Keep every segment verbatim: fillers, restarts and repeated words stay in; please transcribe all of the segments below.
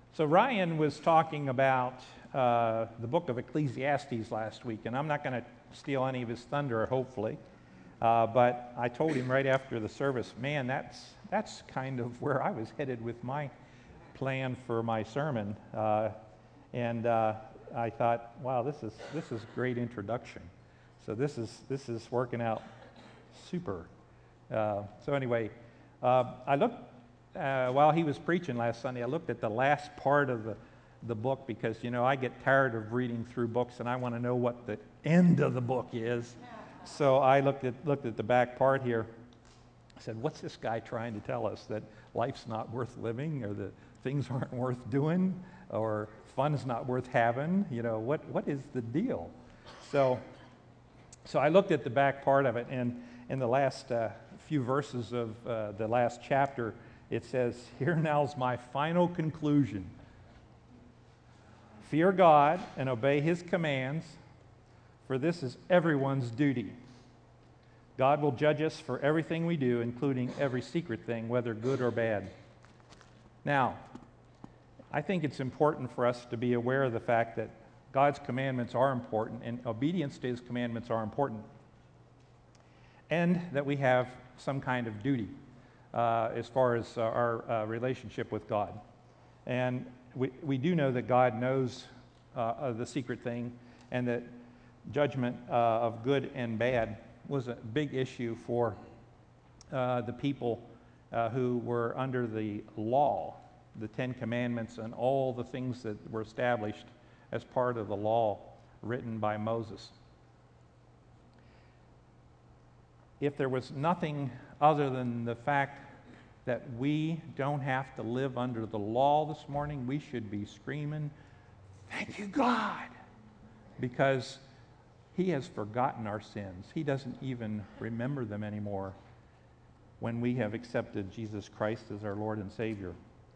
So Ryan was talking about uh, the book of Ecclesiastes last week, and I'm not going to steal any of his thunder, hopefully. Uh, but I told him right after the service, man, that's that's kind of where I was headed with my plan for my sermon. Uh, and uh, I thought, wow, this is this is great introduction. So this is this is working out super. Uh, so anyway, uh, I looked. Uh, while he was preaching last Sunday, I looked at the last part of the, the book because, you know, I get tired of reading through books and I want to know what the end of the book is. So I looked at looked at the back part here. I said, what's this guy trying to tell us? That life's not worth living, or that things aren't worth doing, or fun's not worth having? You know, what what is the deal? So, so I looked at the back part of it, and in the last uh, few verses of uh, the last chapter, it says, here now's my final conclusion. Fear God and obey His commands, for this is everyone's duty. God will judge us for everything we do, including every secret thing, whether good or bad. Now, I think it's important for us to be aware of the fact that God's commandments are important, and obedience to His commandments are important, and that we have some kind of duty. Uh, as far as uh, our uh, relationship with God. And we, we do know that God knows uh, of the secret thing, and that judgment uh, of good and bad was a big issue for uh, the people uh, who were under the law, the Ten Commandments and all the things that were established as part of the law written by Moses. If there was nothing other than the fact that we don't have to live under the law this morning, we should be screaming, thank you, God, because He has forgotten our sins. He doesn't even remember them anymore when we have accepted Jesus Christ as our Lord and Savior.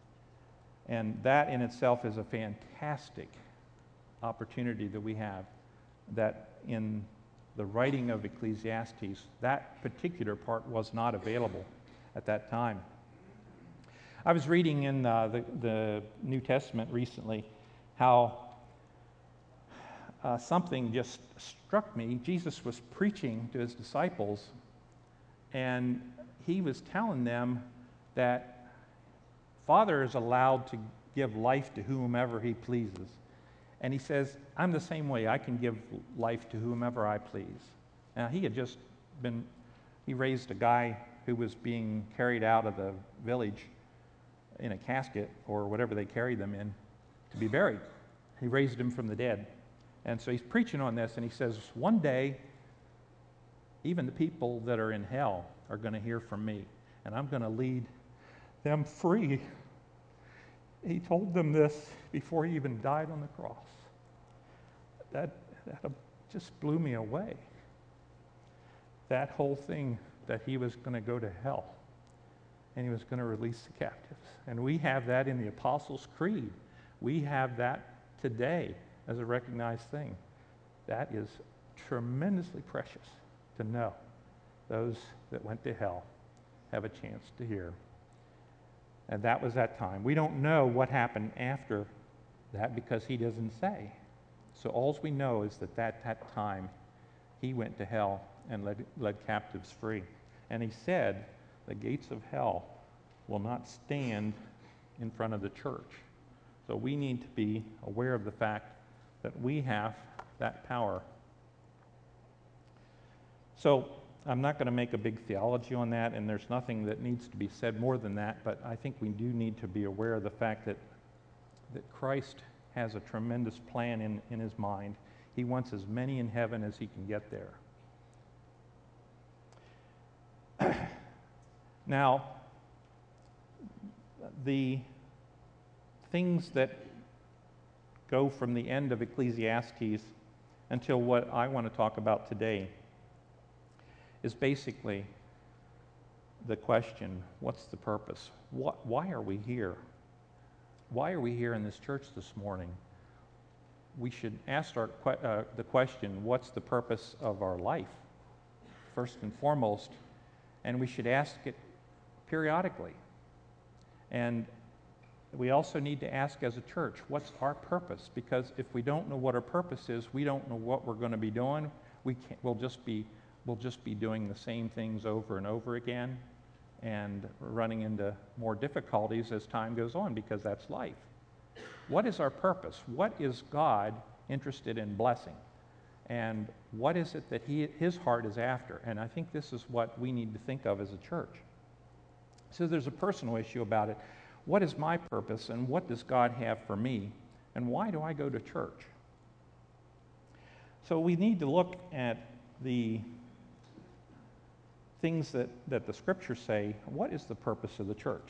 And that in itself is a fantastic opportunity that we have, that in the writing of Ecclesiastes, that particular part was not available at that time. I was reading in uh, the, the New Testament recently how uh, something just struck me. Jesus was preaching to His disciples, and He was telling them that Father is allowed to give life to whomever He pleases. And He says, I'm the same way. I can give life to whomever I please. Now, He had just been, He raised a guy who was being carried out of the village in a casket, or whatever they carried them in, to be buried. He raised him from the dead. And so He's preaching on this, and He says, one day, even the people that are in hell are going to hear from me, and I'm going to lead them free. He told them this before He even died on the cross. That, that just blew me away. That whole thing, that He was going to go to hell and He was going to release the captives. And we have that in the Apostles' Creed. We have that today as a recognized thing. That is tremendously precious to know. Those that went to hell have a chance to hear. And that was that time. We don't know what happened after that because He doesn't say. So all we know is that at that time He went to hell and led, led captives free. And He said the gates of hell will not stand in front of the church. So we need to be aware of the fact that we have that power. So I'm not going to make a big theology on that, and there's nothing that needs to be said more than that, but I think we do need to be aware of the fact that, that Christ has a tremendous plan in, in His mind. He wants as many in heaven as He can get there. Now, the things that go from the end of Ecclesiastes until what I want to talk about today is basically the question, what's the purpose? What, why are we here? Why are we here in this church this morning? We should ask our, uh, the question, what's the purpose of our life, first and foremost, and we should ask it periodically. And we also need to ask as a church, what's our purpose? Because if we don't know what our purpose is, we don't know what we're going to be doing. We can't, we'll just be, we'll just be doing the same things over and over again and running into more difficulties as time goes on, because that's life. What is our purpose? What is God interested in blessing? And what is it that he, his heart is after? And I think this is what we need to think of as a church. So there's a personal issue about it. What is my purpose, and what does God have for me, and why do I go to church? So we need to look at the things that, that the scriptures say. What is the purpose of the church?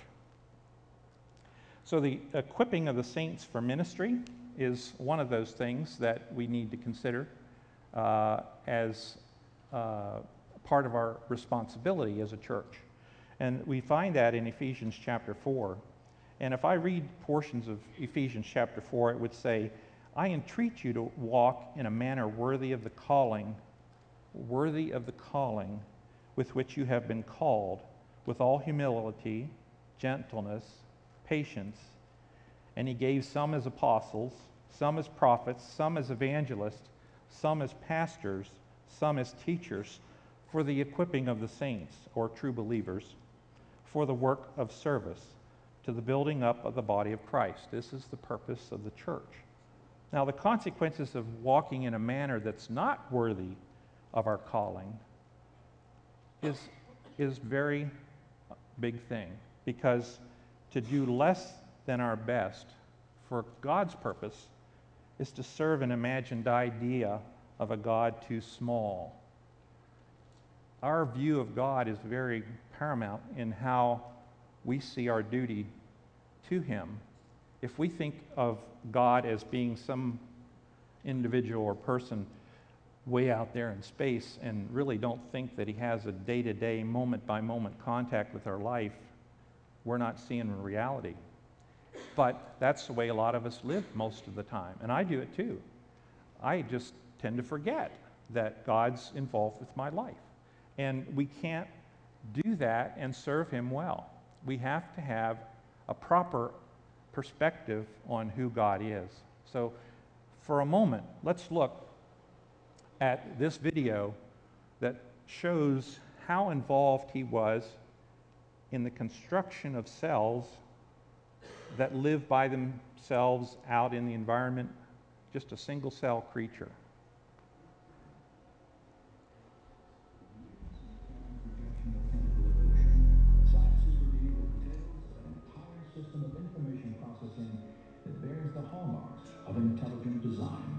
So the equipping of the saints for ministry is one of those things that we need to consider uh, as uh, part of our responsibility as a church. And we find that in Ephesians chapter four. And if I read portions of Ephesians chapter four, it would say, I entreat you to walk in a manner worthy of the calling, worthy of the calling with which you have been called, with all humility, gentleness, patience. And he gave some as apostles, some as prophets, some as evangelists, some as pastors, some as teachers, for the equipping of the saints, or true believers, for the work of service, to the building up of the body of Christ. This is the purpose of the church. Now, the consequences of walking in a manner that's not worthy of our calling is, is very big thing, because to do less than our best for God's purpose is to serve an imagined idea of a God too small. Our view of God is very paramount in how we see our duty to him. If we think of God as being some individual or person way out there in space and really don't think that he has a day-to-day, moment-by-moment contact with our life, we're not seeing reality. But that's the way a lot of us live most of the time, and I do it too. I just tend to forget that God's involved with my life. And we can't do that and serve him well. We have to have a proper perspective on who God is. So for a moment, let's look at this video that shows how involved he was in the construction of cells that live by themselves out in the environment, just a single cell creature. System of information processing that bears the hallmarks of intelligent design.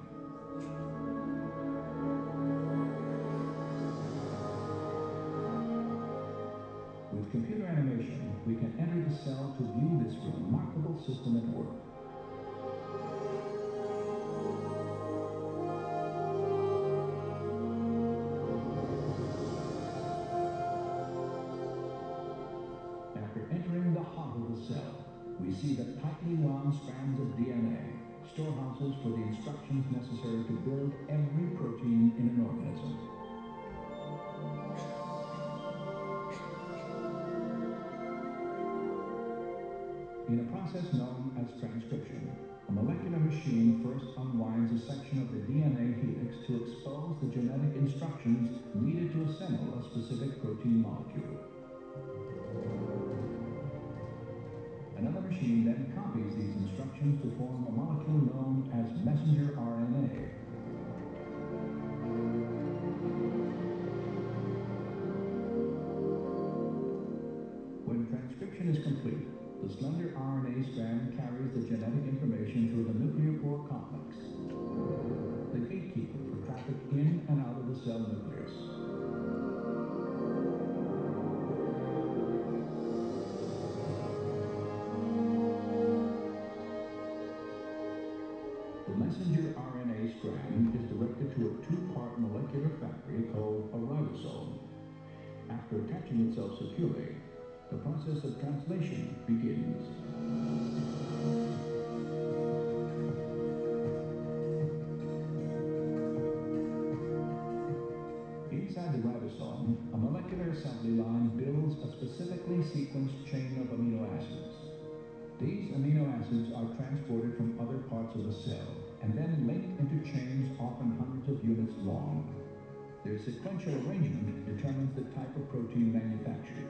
With computer animation, we can enter the cell to view this remarkable system at work. After entering the heart of the cell, we see the tightly wound strands of D N A, storehouses for the instructions necessary to build every protein in an organism. In a process known as transcription, a molecular machine first unwinds a section of the D N A helix to expose the genetic instructions needed to assemble a specific protein molecule. Another machine then copies these instructions to form a molecule known as messenger R N A. When transcription is complete, the slender R N A strand carries the genetic information through the nuclear pore complex, the gatekeeper for traffic in and out of the cell nucleus. The messenger R N A strand is directed to a two-part molecular factory called a ribosome. After attaching itself securely, the process of translation begins. Inside the ribosome, a molecular assembly line builds a specifically sequenced chain of amino acids. These amino acids are transported from other parts of the cell and then linked into chains often hundreds of units long. Their sequential arrangement determines the type of protein manufactured.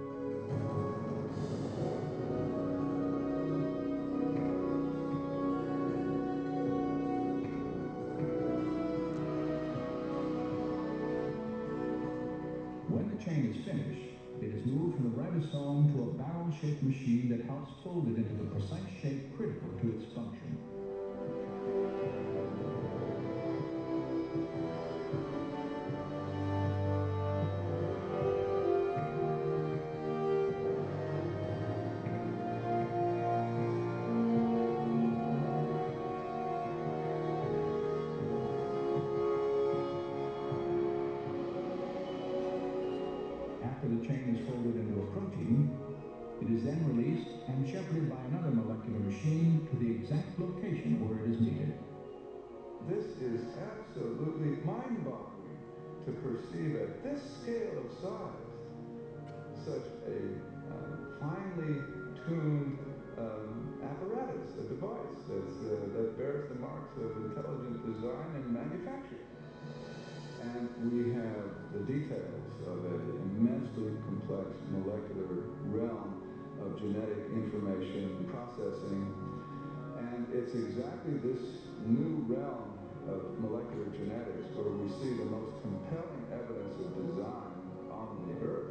When the chain is finished, it is moved from the ribosome to a barrel-shaped machine that helps fold it into the precise shape critical to its function. After the chain is folded into a protein, it is then released and shepherded by another molecular machine to the exact location where it is needed. This is absolutely mind-boggling to perceive at this scale of size such a uh, finely tuned um, apparatus, a device that's, uh, that bears the marks of intelligent design and manufacture. And we have the details of an immensely complex molecular realm of genetic information processing. And it's exactly this new realm of molecular genetics where we see the most compelling evidence of design on the Earth.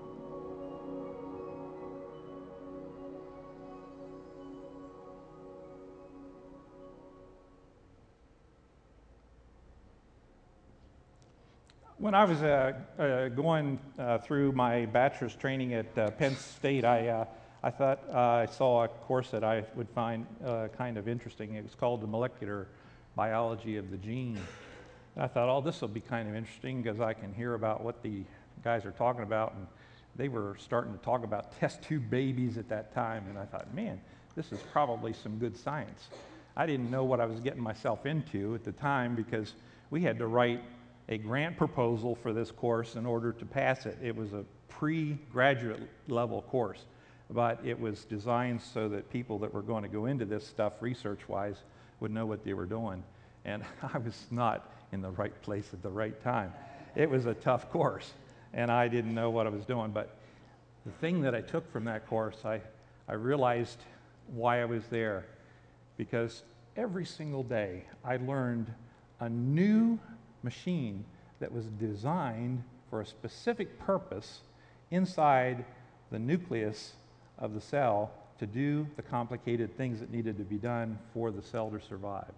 When I was uh, uh, going uh, through my bachelor's training at uh, Penn State, I, uh, I thought uh, I saw a course that I would find uh, kind of interesting. It was called the Molecular Biology of the Gene. And I thought, oh, this will be kind of interesting because I can hear about what the guys are talking about. And they were starting to talk about test tube babies at that time. And I thought, man, this is probably some good science. I didn't know what I was getting myself into at the time because we had to write a grant proposal for this course in order to pass it. It was a pre-graduate level course, but it was designed so that people that were going to go into this stuff research-wise would know what they were doing. And I was not in the right place at the right time. It was a tough course, and I didn't know what I was doing. But the thing that I took from that course, I, I realized why I was there, because every single day I learned a new machine that was designed for a specific purpose inside the nucleus of the cell to do the complicated things that needed to be done for the cell to survive.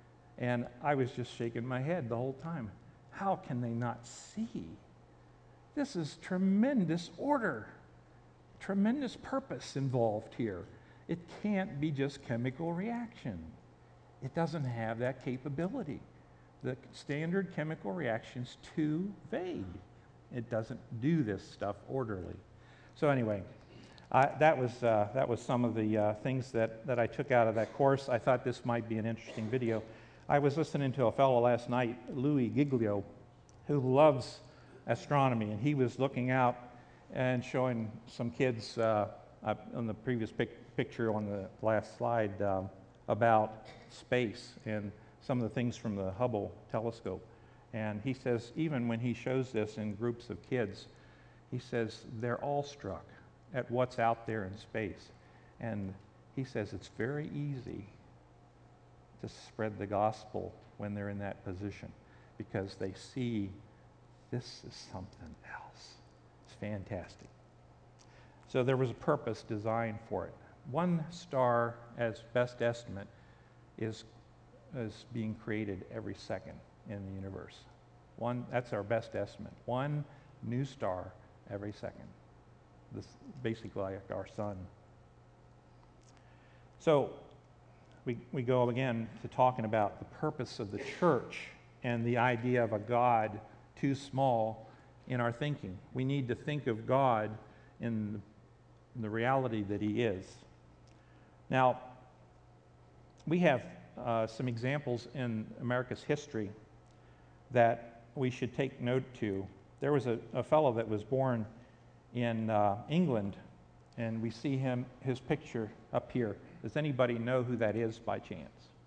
And I was just shaking my head the whole time. How can they not see? This is tremendous order, tremendous purpose involved here. It can't be just chemical reaction. It doesn't have that capability. The standard chemical reaction's too vague. It doesn't do this stuff orderly. So anyway, I, that was uh, that was some of the uh, things that, that I took out of that course. I thought this might be an interesting video. I was listening to a fellow last night, Louis Giglio, who loves astronomy, and he was looking out and showing some kids uh, uh, on the previous pic picture on the last slide um, about space and some of the things from the Hubble telescope. And he says, even when he shows this in groups of kids, he says they're awestruck at what's out there in space. And he says it's very easy to spread the gospel when they're in that position because they see this is something else. It's fantastic. So there was a purpose designed for it. One star, as best estimate, is is being created every second in the universe. One, that's our best estimate. One new star every second. This basically like our sun. So we, we go again to talking about the purpose of the church and the idea of a God too small in our thinking. We need to think of God in the, in the reality that he is. Now, we have Uh, some examples in America's history that we should take note to. There was a, a fellow that was born in uh, England And we see him, his picture up here. Does anybody know who that is by chance?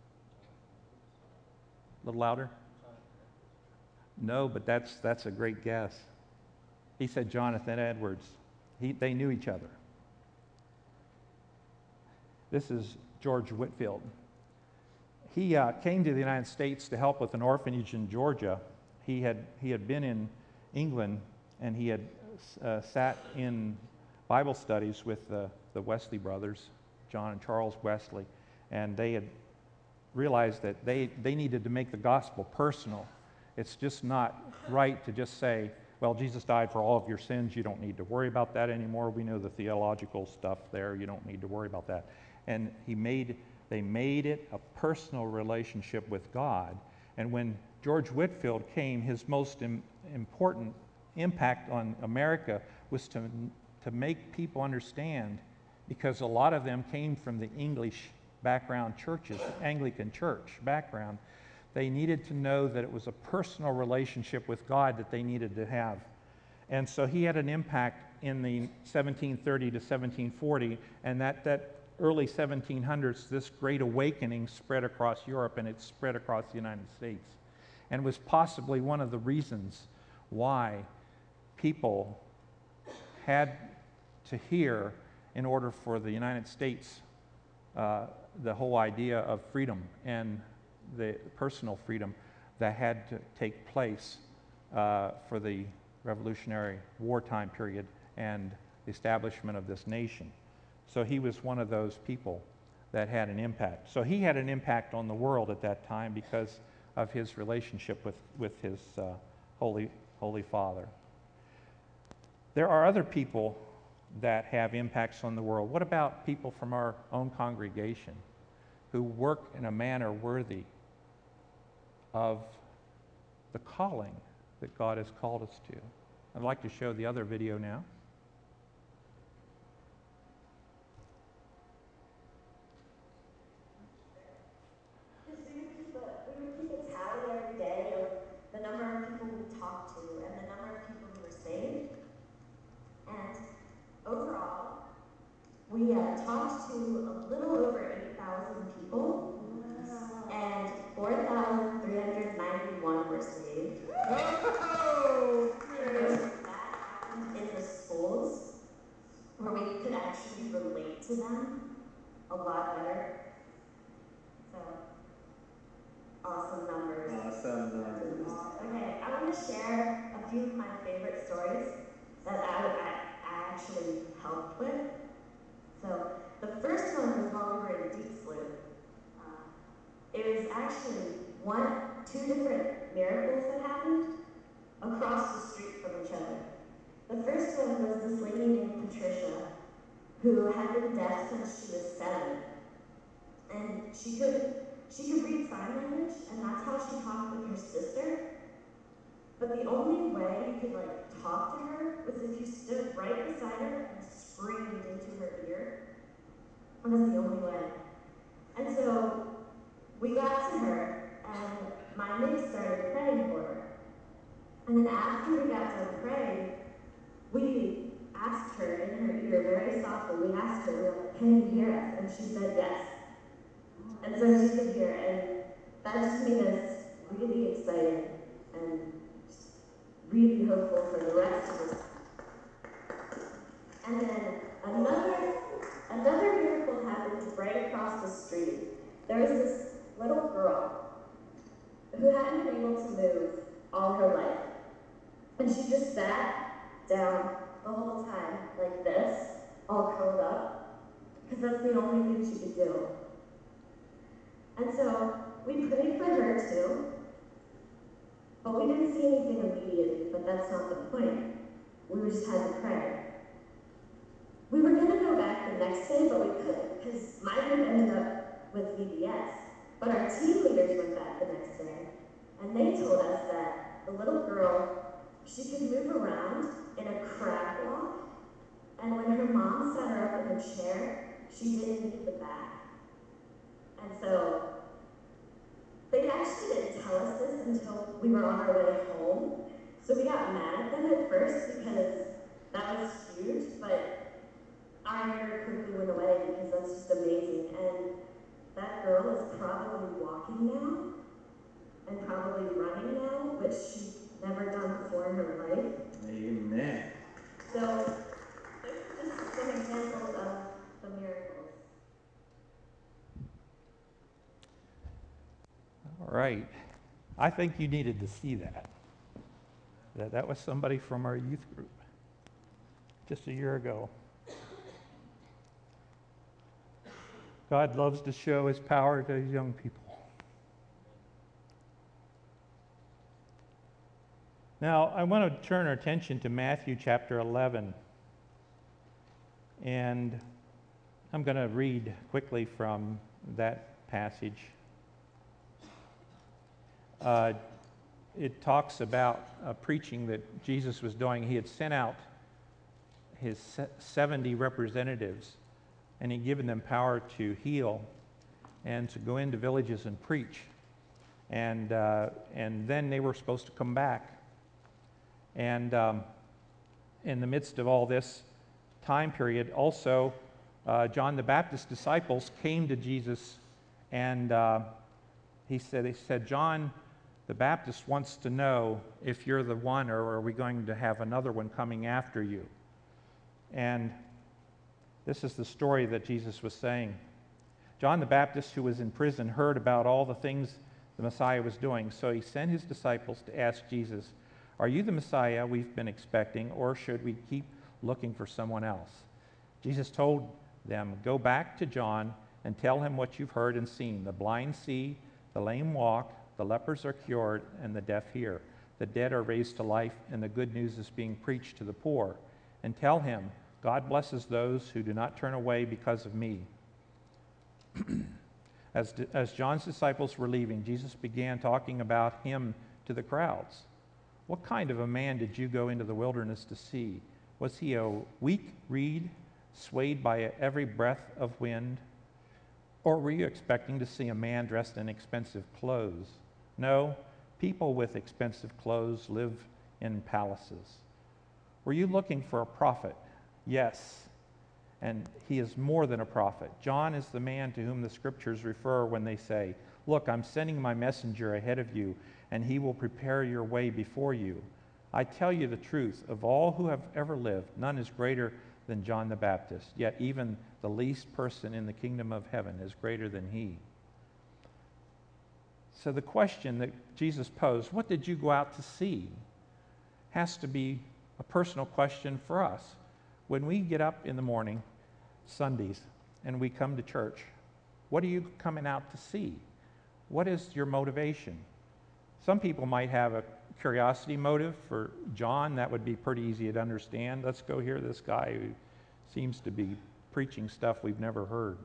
A little louder? No, but that's, that's a great guess. He said Jonathan Edwards. He, they knew each other. This is George Whitefield. He uh, came to the United States to help with an orphanage in Georgia. He had, he had been in England, and he had uh, sat in Bible studies with the, the Wesley brothers, John and Charles Wesley, and they had realized that they, they needed to make the gospel personal. It's just not right to just say, well, Jesus died for all of your sins. You don't need to worry about that anymore. We know the theological stuff there. You don't need to worry about that. And he made, they made it a personal relationship with God. And when George Whitefield came, his most im- important impact on America was to, to make people understand, because a lot of them came from the English background churches, Anglican church background. They needed to know that it was a personal relationship with God that they needed to have. And so he had an impact in the seventeen thirty to seventeen forty, and that, that early seventeen hundreds, this great awakening spread across Europe, and it spread across the United States, and was possibly one of the reasons why people had to hear, in order for the United States, uh, the whole idea of freedom and the personal freedom that had to take place uh, for the Revolutionary wartime period and the establishment of this nation. So he was one of those people that had an impact. So he had an impact on the world at that time because of his relationship with, with his uh, Holy, Holy Father. There are other people that have impacts on the world. What about people from our own congregation who work in a manner worthy of the calling that God has called us to? I'd like to show the other video now. We would keep a, we would keep a tally every day of the number of people we talked to and the number of people who were saved. And overall, we uh, talked to a little over eight thousand people, and four thousand three hundred ninety-one were saved. Oh, that happened in the schools, where we could actually relate to them a lot better. So, awesome numbers. Awesome numbers. Okay, I want to share a few of my favorite stories that I, I, I actually helped with. So, the first one was while we were in Deep Slough. Uh, it was actually one, two different miracles that happened across the street from each other. The first one was this lady named Patricia, who had been deaf since she was seven. And she could, she could read sign language, and that's how she talked with her sister. But the only way you could like talk to her was if you stood right beside her and screamed into her ear. That was the only way. And so we got to her, and my niece started praying for her. And then after we got done praying, we asked her in her ear very softly, we asked her, we were like, can you hear us? And she said yes. And so she could hear, and that just made us really excited and really hopeful for the rest of us. And then another, another miracle happened right across the street. There was this little girl who hadn't been able to move all her life. And she just sat down the whole time like this, all curled up, because that's the only thing she could do. And so we prayed for her too, but we didn't see anything immediately, but that's not the point. We just had to pray. We were going to go back the next day, but we couldn't, because my group ended up with V B S. But our team leaders went back the next day, and they told us that the little girl, she could move around in a crab walk, and when her mom sat her up in a chair, she didn't need the back. And so, they actually didn't tell us this until we were on our way home. So we got mad at them at first because that was huge, but I very quickly went away because that's just amazing. And that girl is probably walking now and probably running now, which she's never done before in her life. Amen. So this is just some examples of the miracles. All right. I think you needed to see that. That that was somebody from our youth group just a year ago. God loves to show his power to his young people. Now, I want to turn our attention to Matthew chapter eleven. And I'm going to read quickly from that passage. Uh, it talks about a preaching that Jesus was doing. He had sent out his seventy representatives, and he'd given them power to heal and to go into villages and preach. And, uh, and then they were supposed to come back. And um, in the midst of all this time period, also, uh, John the Baptist's disciples came to Jesus, and uh, he said, they said, John the Baptist wants to know if you're the one, or are we going to have another one coming after you? And this is the story that Jesus was saying. John the Baptist, who was in prison, heard about all the things the Messiah was doing. So he sent his disciples to ask Jesus, are you the Messiah we've been expecting, or should we keep looking for someone else? Jesus told them, go back to John and tell him what you've heard and seen. The blind see, the lame walk, the lepers are cured, and the deaf hear. The dead are raised to life, and the good news is being preached to the poor. And tell him, God blesses those who do not turn away because of me. As, as John's disciples were leaving, Jesus began talking about him to the crowds. What kind of a man did you go into the wilderness to see? Was he a weak reed, swayed by every breath of wind? Or were you expecting to see a man dressed in expensive clothes? No, people with expensive clothes live in palaces. Were you looking for a prophet? Yes, and he is more than a prophet. John is the man to whom the scriptures refer when they say, look, I'm sending my messenger ahead of you, and he will prepare your way before you. I tell you the truth, of all who have ever lived, none is greater than John the Baptist, yet even the least person in the kingdom of heaven is greater than he. So the question that Jesus posed, what did you go out to see, has to be a personal question for us. When we get up in the morning, Sundays, and we come to church, what are you coming out to see? What is your motivation? Some people might have a curiosity motive. For John, that would be pretty easy to understand. Let's go hear this guy who seems to be preaching stuff we've never heard.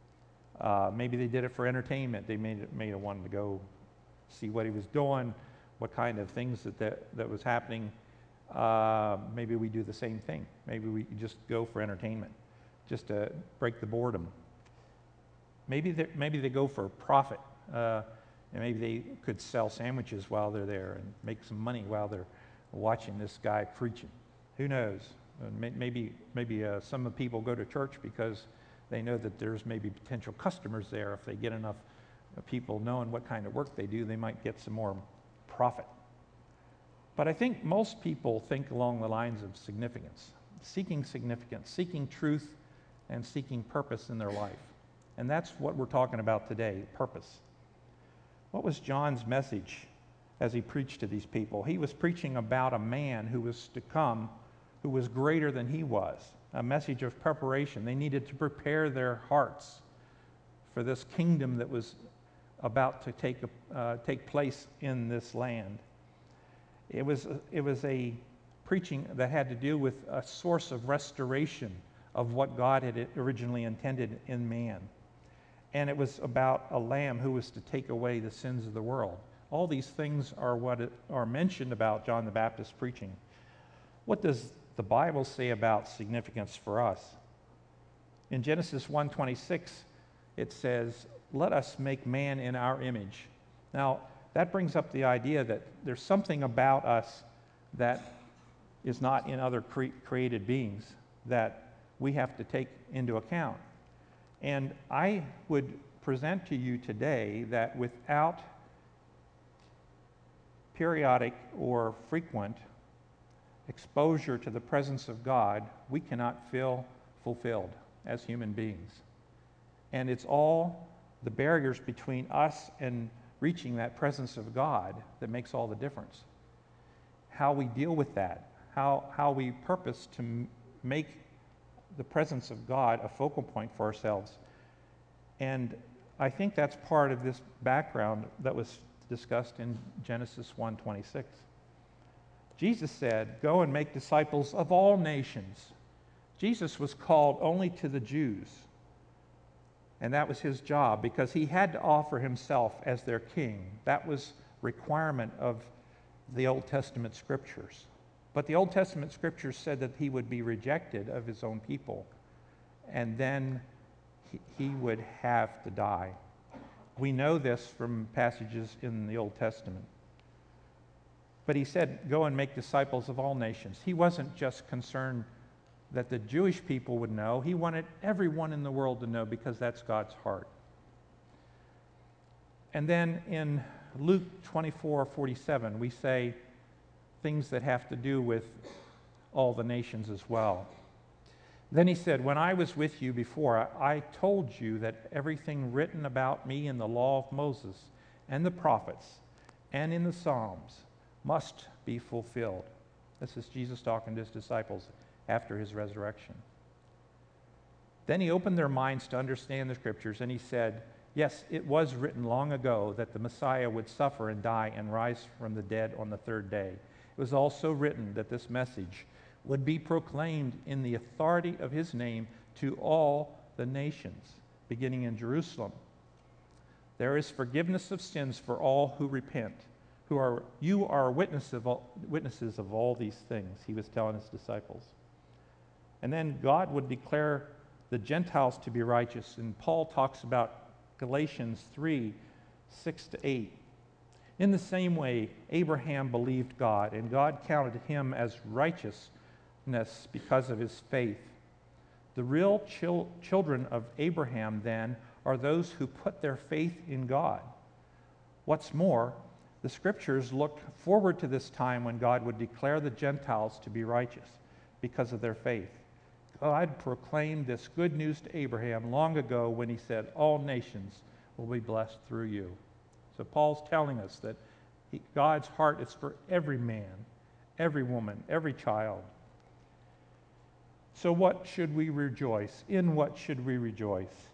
Uh, maybe they did it for entertainment. They made it, made it wanted to go see what he was doing, what kind of things that that, that was happening. Uh, maybe we do the same thing. Maybe we just go for entertainment, just to break the boredom. Maybe they, maybe they go for profit. Uh, and maybe they could sell sandwiches while they're there and make some money while they're watching this guy preaching. Who knows? Uh, may, maybe maybe uh, some of the people go to church because they know that there's maybe potential customers there. If they get enough uh, people knowing what kind of work they do, they might get some more profit. But I think most people think along the lines of significance, seeking significance, seeking truth, and seeking purpose in their life. And that's what we're talking about today, purpose. What was John's message as he preached to these people? He was preaching about a man who was to come, who was greater than he was, a message of preparation. They needed to prepare their hearts for this kingdom that was about to take, uh, take place in this land. It was, it was a preaching that had to do with a source of restoration of what God had originally intended in man. And it was about a lamb who was to take away the sins of the world. All these things are what it, are mentioned about John the Baptist's preaching. What does the Bible say about significance for us? In Genesis one twenty-six, it says, let us make man in our image. Now, that brings up the idea that there's something about us that is not in other cre- created beings, that we have to take into account. And I would present to you today that without periodic or frequent exposure to the presence of God, we cannot feel fulfilled as human beings. And it's all the barriers between us and reaching that presence of God that makes all the difference. How we deal with that, how, how we purpose to m- make the presence of God a focal point for ourselves. And I think that's part of this background that was discussed in Genesis one twenty-six. Jesus said, "Go and make disciples of all nations." Jesus was called only to the Jews. And that was his job because he had to offer himself as their king. That was requirement of the Old Testament scriptures. But the Old Testament scriptures said that he would be rejected of his own people. And then he, he would have to die. We know this from passages in the Old Testament. But he said, "Go and make disciples of all nations." He wasn't just concerned that the Jewish people would know. He wanted everyone in the world to know because that's God's heart. And then in Luke twenty-four forty-seven, we say things that have to do with all the nations as well. Then he said, "When I was with you before, I, I told you that everything written about me in the law of Moses and the prophets and in the Psalms must be fulfilled." This is Jesus talking to his disciples after his resurrection. Then he opened their minds to understand the scriptures, and he said, "Yes, it was written long ago that the Messiah would suffer and die and rise from the dead on the third day. It was also written that this message would be proclaimed in the authority of his name to all the nations, beginning in Jerusalem. There is forgiveness of sins for all who repent. Who are you are witness of all, witnesses of all these things," he was telling his disciples. And then God would declare the Gentiles to be righteous. And Paul talks about Galatians three, six to eight. "In the same way, Abraham believed God, and God counted him as righteousness because of his faith. The real chil- children of Abraham, then, are those who put their faith in God. What's more, the scriptures looked forward to this time when God would declare the Gentiles to be righteous because of their faith. God proclaimed this good news to Abraham long ago when he said, 'All nations will be blessed through you.'" So Paul's telling us that he, God's heart is for every man, every woman, every child. So what should we rejoice? In what should we rejoice?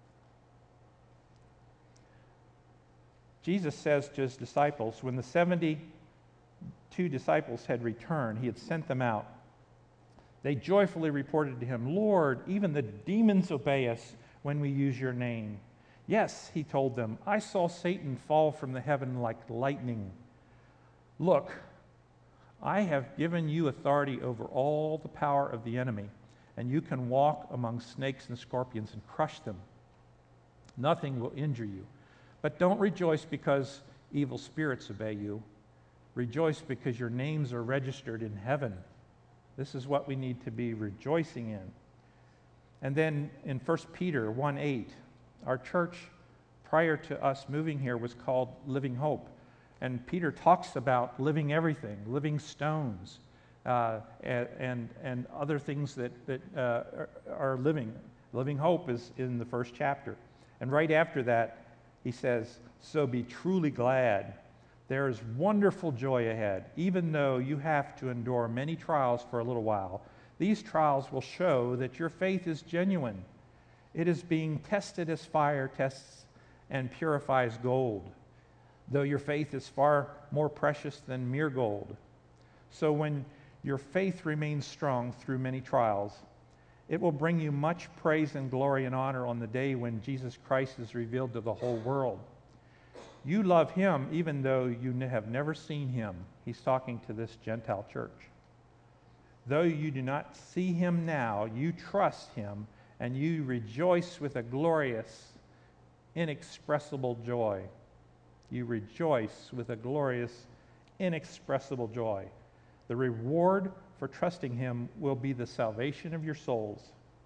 Jesus says to his disciples, when the seventy-two disciples had returned, he had sent them out. They joyfully reported to him, "Lord, even the demons obey us when we use your name." "Yes," he told them, "I saw Satan fall from the heaven like lightning. Look, I have given you authority over all the power of the enemy, and you can walk among snakes and scorpions and crush them. Nothing will injure you. But don't rejoice because evil spirits obey you. Rejoice because your names are registered in heaven." This is what we need to be rejoicing in. And then in First Peter one eight, our church prior to us moving here was called Living Hope. And Peter talks about living everything, living stones, uh, and, and, and other things that, that uh, are, are living. Living Hope is in the first chapter. And right after that, he says, "So be truly glad. There is wonderful joy ahead, even though you have to endure many trials for a little while. These trials will show that your faith is genuine. It is being tested as fire tests and purifies gold, though your faith is far more precious than mere gold. So when your faith remains strong through many trials, it will bring you much praise and glory and honor on the day when Jesus Christ is revealed to the whole world. You love him even though you have never seen him." He's talking to this Gentile church. "Though you do not see him now, you trust him, and you rejoice with a glorious, inexpressible joy." You rejoice with a glorious, inexpressible joy. The reward for trusting him will be the salvation of your souls.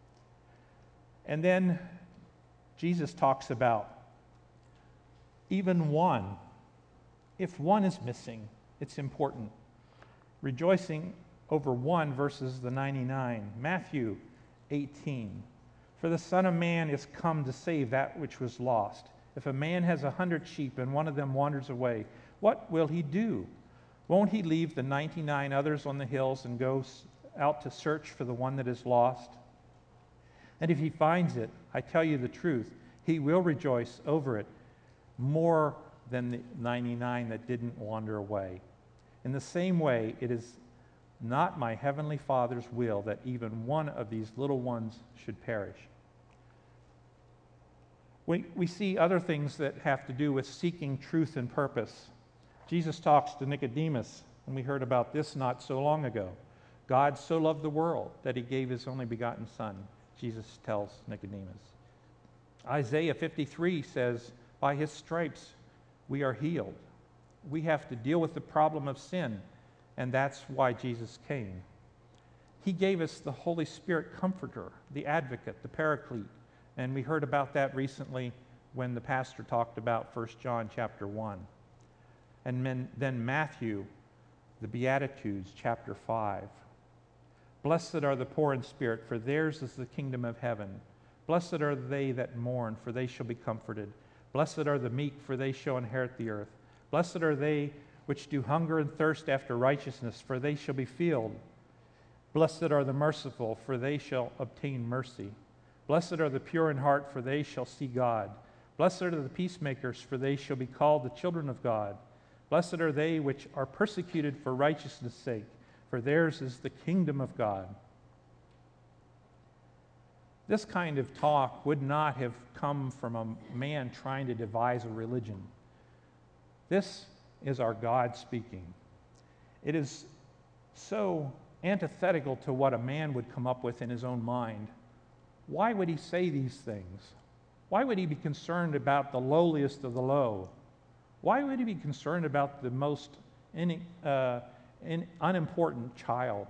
And then Jesus talks about even one. If one is missing, it's important. Rejoicing over one versus the ninety-nine. Matthew eighteen. For the Son of Man is come to save that which was lost. If a man has a hundred sheep and one of them wanders away, what will he do? Won't he leave the ninety-nine others on the hills and go out to search for the one that is lost? And if he finds it, I tell you the truth, he will rejoice over it more than the ninety-nine that didn't wander away. In the same way, it is not my heavenly Father's will that even one of these little ones should perish. We, we see other things that have to do with seeking truth and purpose. Jesus talks to Nicodemus, and we heard about this not so long ago. God so loved the world that he gave his only begotten Son, Jesus tells Nicodemus. Isaiah fifty-three says, by his stripes we are healed. We have to deal with the problem of sin, and that's why Jesus came. He gave us the Holy Spirit Comforter, the Advocate, the Paraclete, and we heard about that recently when the pastor talked about First John chapter one. And then, then Matthew, the Beatitudes, chapter five. Blessed are the poor in spirit, for theirs is the kingdom of heaven. Blessed are they that mourn, for they shall be comforted. Blessed are the meek, for they shall inherit the earth. Blessed are they which do hunger and thirst after righteousness, for they shall be filled. Blessed are the merciful, for they shall obtain mercy. Blessed are the pure in heart, for they shall see God. Blessed are the peacemakers, for they shall be called the children of God. Blessed are they which are persecuted for righteousness' sake, for theirs is the kingdom of God. This kind of talk would not have come from a man trying to devise a religion. This is our God speaking. It is so antithetical to what a man would come up with in his own mind. Why would he say these things? Why would he be concerned about the lowliest of the low? Why would he be concerned about the most in, uh, in unimportant child?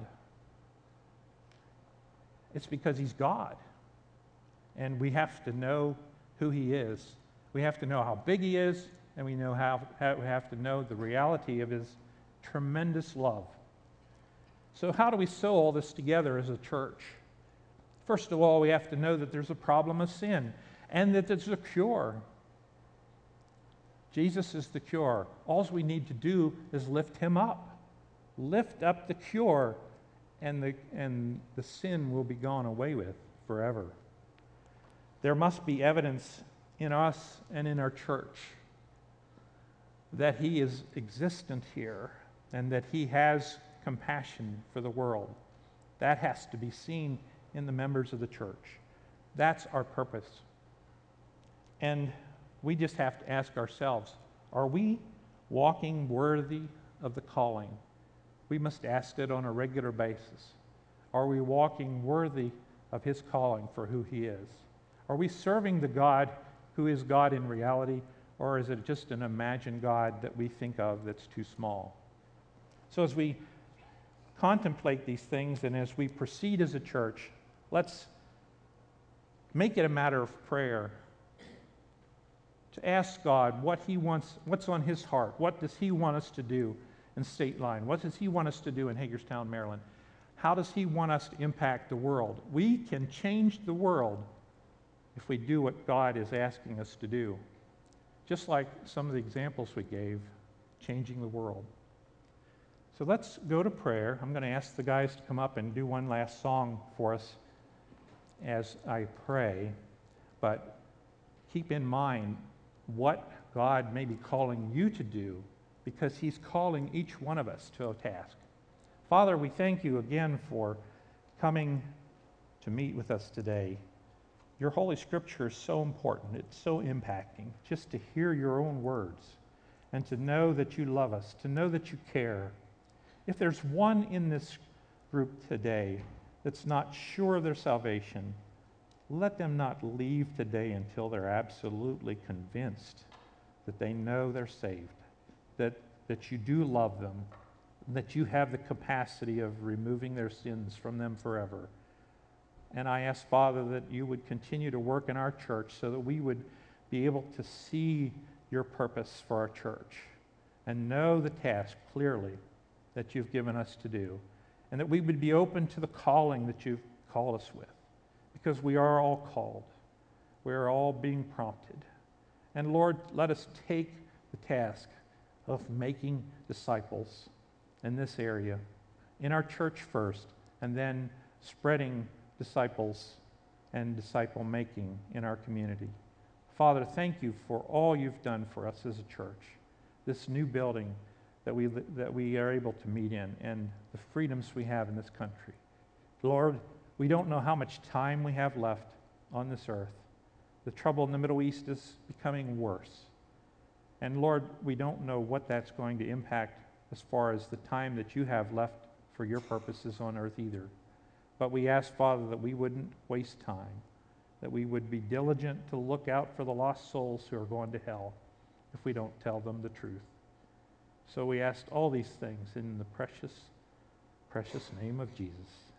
It's because he's God. And we have to know who he is. We have to know how big he is, and we know how, how we have to know the reality of his tremendous love. So how do we sew all this together as a church? First of all, we have to know that there's a problem of sin and that there's a cure. Jesus is the cure. All we need to do is lift him up. Lift up the cure, and the, and the sin will be gone away with forever. There must be evidence in us and in our church that he is existent here and that he has compassion for the world. That has to be seen in the members of the church. That's our purpose. And we just have to ask ourselves, are we walking worthy of the calling? We must ask it on a regular basis. Are we walking worthy of his calling for who he is? Are we serving the God who is God in reality, or is it just an imagined God that we think of that's too small? So as we contemplate these things and as we proceed as a church, let's make it a matter of prayer to ask God what he wants, what's on his heart. What does he want us to do in State Line? What does he want us to do in Hagerstown, Maryland? How does he want us to impact the world? We can change the world if we do what God is asking us to do. Just like some of the examples we gave, changing the world. So let's go to prayer. I'm going to ask the guys to come up and do one last song for us as I pray. But keep in mind what God may be calling you to do, because he's calling each one of us to a task. Father, we thank you again for coming to meet with us today. Your Holy Scripture is so important. It's so impacting just to hear your own words and to know that you love us, to know that you care. If there's one in this group today that's not sure of their salvation, let them not leave today until they're absolutely convinced that they know they're saved, that, that you do love them, that you have the capacity of removing their sins from them forever. And I ask, Father, that you would continue to work in our church so that we would be able to see your purpose for our church and know the task clearly that you've given us to do, and that we would be open to the calling that you've called us with, because we are all called. We are all being prompted. And Lord, let us take the task of making disciples in this area, in our church first, and then spreading disciples and disciple making in our community. Father, thank you for all you've done for us as a church, this new building that we, that we are able to meet in, and the freedoms we have in this country. Lord, we don't know how much time we have left on this earth. The trouble in the Middle East is becoming worse. And Lord, we don't know what that's going to impact as far as the time that you have left for your purposes on earth either. But we ask, Father, that we wouldn't waste time, that we would be diligent to look out for the lost souls who are going to hell if we don't tell them the truth. So we ask all these things in the precious, precious name of Jesus.